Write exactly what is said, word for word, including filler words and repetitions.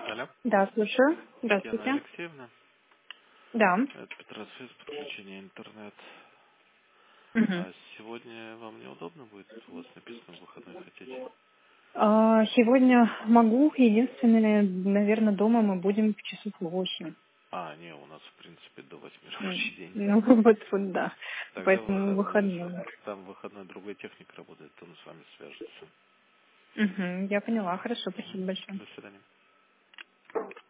Алло. Да, слушаю. Татьяна Здравствуйте. Алексеевна. Да. Это Петросвет, подключение интернет. Мгм. А сегодня вам неудобно будет? У вас написано в выходной хотите? А, сегодня могу. Единственное, наверное, дома мы будем в часов восемь. А, не, у нас, в принципе, до восьми М, рабочий день. Ну, вот, вот, да. Тогда в Поэтому выходной, выходной. там в выходной другой техник работает, он с вами свяжется. Мгм, я поняла. Хорошо, Мгм. спасибо большое. До свидания.